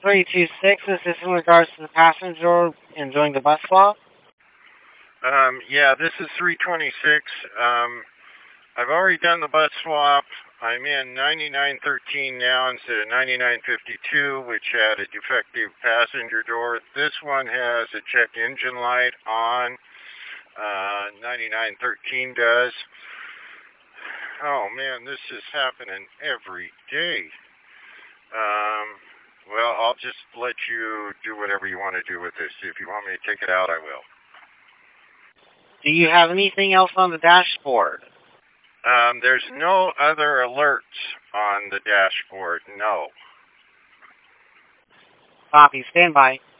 326, is this in regards to the passenger enjoying the bus swap? Yeah, this is 326. I've already done the bus swap. I'm in 9913 now instead of 9952, which had a defective passenger door. This one has a check engine light on. 9913 does. Oh man, this is happening every day. Well, I'll just let you do whatever you want to do with this. If you want me to take it out, I will. Do you have anything else on the dashboard? There's no other alerts on the dashboard, no. Copy, stand by.